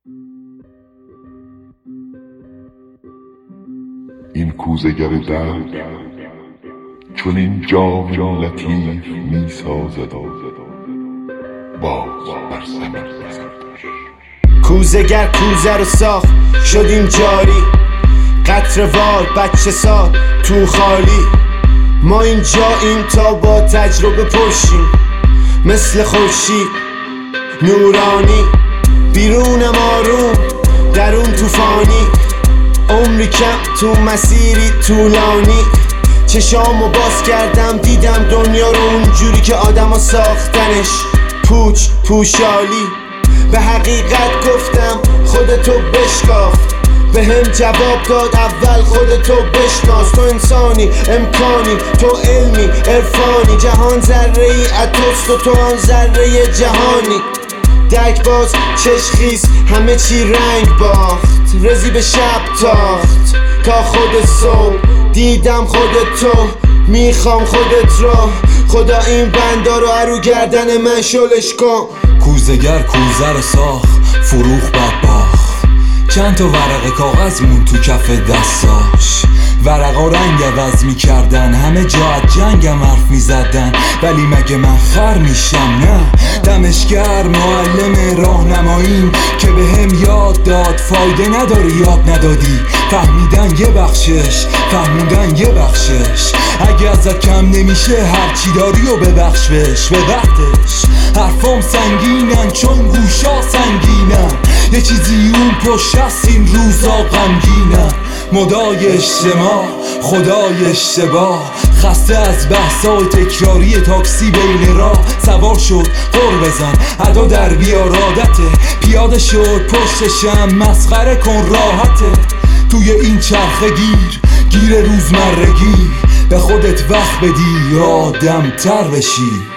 این کوزه‌گر درد چون این جام لطیف می سازد باز بر زمین بزردش. کوزه‌گر کوزه رو ساخت شدیم جاری، قطره وار بچه سال تو خالی. ما اینجاییم تا با تجربه پشیم، مثل خورشید نورانی. بیرونم آروم درون طوفانی، عمری کم تو مسیری طولانی. چشامو باز کردم دیدم دنیا رو اونجوری که آدما ساختنش، پوچ پوشالی. به حقیقت گفتم خودتو بشکاف، به هم جواب داد اول خودتو بشناس. تو انسانی امکانی، تو علمی عرفانی، جهان ذره ای اتوست و تو آن ذره جهانی. درک باز چشخیز همه چی رنگ باخت، رزی به شب تاخت تا خود صبح. دیدم خودتو میخوام خودت رو، خدا این بندا رو ارو گردن من شلش کن. کوزه‌گر کوزه رو ساخت فروخ بدبخت، چند تا ورق کاغذ مون تو کف دستاش. ورقا رنگ عوض میکردن، همه جا از جنگم حرف میزدن، ولی مگه من خر میشم؟ نه، دمشگر معلم راهنماییم که به هم یاد داد فایده نداره یاد ندادی. فهمیدن یه بخشش، فهموندن یه بخشش. اگه ازت کم نمیشه هرچی داری و ببخش بهش به وقتش. حرفام سنگینن چون گوشا سنگینن، یه چیزی اون پشت هست این روزا غمگینن. مدای اجتماع خدای اشتباه، خسته از بحثای تکراری تاکسی بین راه. سوار شد قر بزن ادا در بیار عادته، پیاده شد پشتشم مسخره کن راحته. توی این چرخه گیر روزمرگی، به خودت وقت بدی آدم تر بشی.